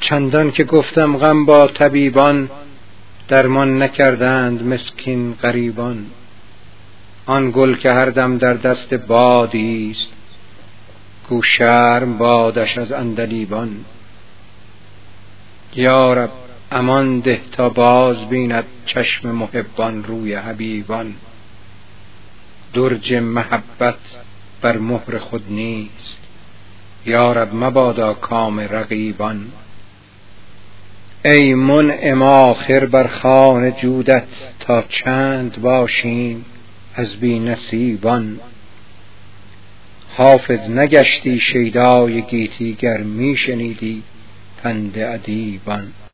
چندان که گفتم غم با طبیبان، درمان نکردند مسکین غریبان. آن گل که هر دم در دست بادی است، گو شرم بادش از عندلیبان. یا رب امان ده تا باز بیند چشم محبان روی حبیبان. درج محبت بر مهر خود نیست، یا رب مبادا کام رقیبان. ای منعم آخر بر خوان جودت، تا چند باشیم از بی نصیبان. حافظ نگشتی شیدای گیتی، گر می شنیدی پند ادیبان.